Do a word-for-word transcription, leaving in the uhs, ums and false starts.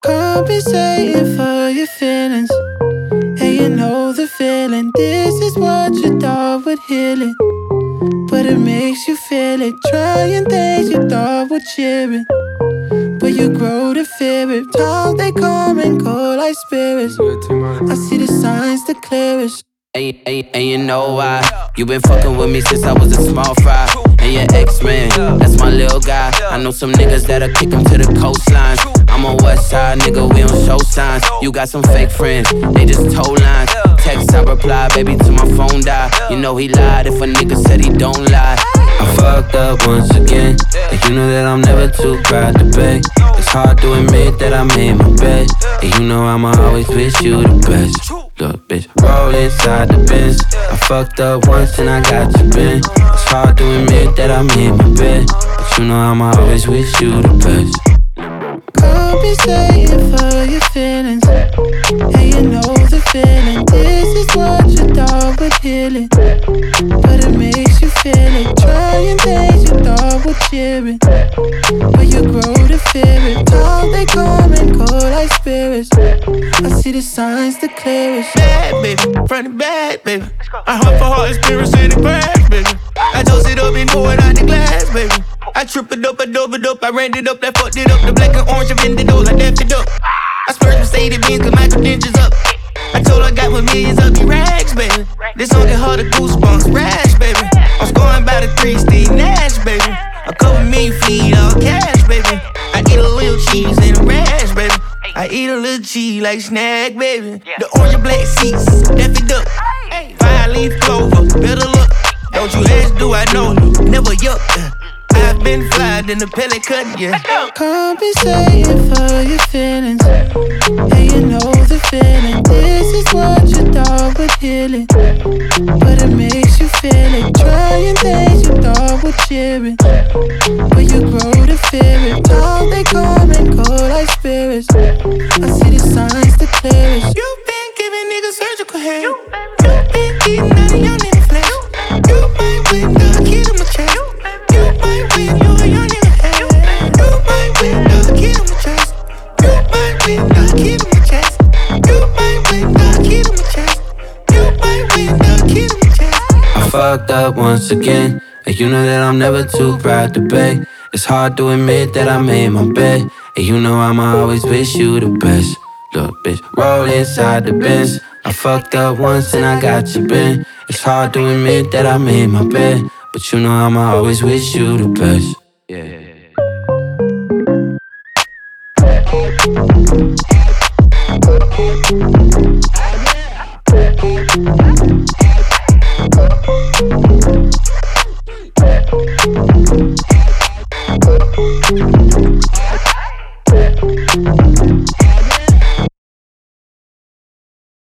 Compensating for your feelings. And you know the feeling. This is what you thought would heal it, but it makes you feel it. Trying things you thought would cheer it, but you grow to fear it. Times they come and go like spirits. I see the signs the clearest. And, and, and you know why? You been fucking with me since I was a small fry. And your ex-man, that's my little guy. I know some niggas that'll kick him to the coastline. I'm a west side nigga, we don't show signs. You got some fake friends, they just told lines. Text, I reply, baby, till my phone die. You know he lied if a nigga said he don't lie. I fucked up once again, and you know that I'm never too proud to beg. It's hard to admit that I made my bed, and you know I'ma always wish you the best. Look, bitch, roll inside the Benz. I fucked up once and I got you bent. It's hard to admit that I made my bed, but you know I'ma always wish you the best. Compensating for your feelings, and you know the feeling. This is what you thought would heal it, but it makes you feel it. Trying things you thought would cheer it, but you grow to fear it. Times they come and go like spirits. I see the signs the clearest. Bad baby, front and back baby. I heart for heart, experience in the crash baby. I toast it up and pour it out the glass baby. I tripped it up, I dove it up, I ran it up, I fucked it up. The black and orange, I vended those, I dapped it up. I splurged Mercedes Benz, cause my credentials up. I told her I got my millions up, you rags, baby. This song get harder, goosebumps, rash, baby. I'm scoring by the three, Steve Nash, baby. A couple million feet, all cash, baby. I eat a little cheese and a rash, baby. I eat a little cheese like snack, baby. The orange and black seats, dapped it up. Five leaf clover, better look. Don't you ask, do I know? Never yuck. I've been fly, then the pellet cut, yeah. Compensating for your feelings, and you know the feeling. This is what you thought would heal it, but it makes you feel it. Trying things you thought would cheer it, but you grow to fear it. Times they come and go like spirits. I see the signs the clearest. You been giving niggas surgical head. You been eating out of your nigga flesh. You might win the kid on my chest. You might win, you a young nigga head. You might win the kid on my chest. You might win the kid on my chest. You might win the kid on my chest. You might win the kid on my chest. I fucked up once again, and you know that I'm never too proud to beg. It's hard to admit that I made my bed, and you know I'ma always wish you the best. Look, bitch, roll inside the Benz. I fucked up once and I got you bent. It's hard to admit that I made my bed, but you know I'ma always wish you the best. Yeah. Yeah.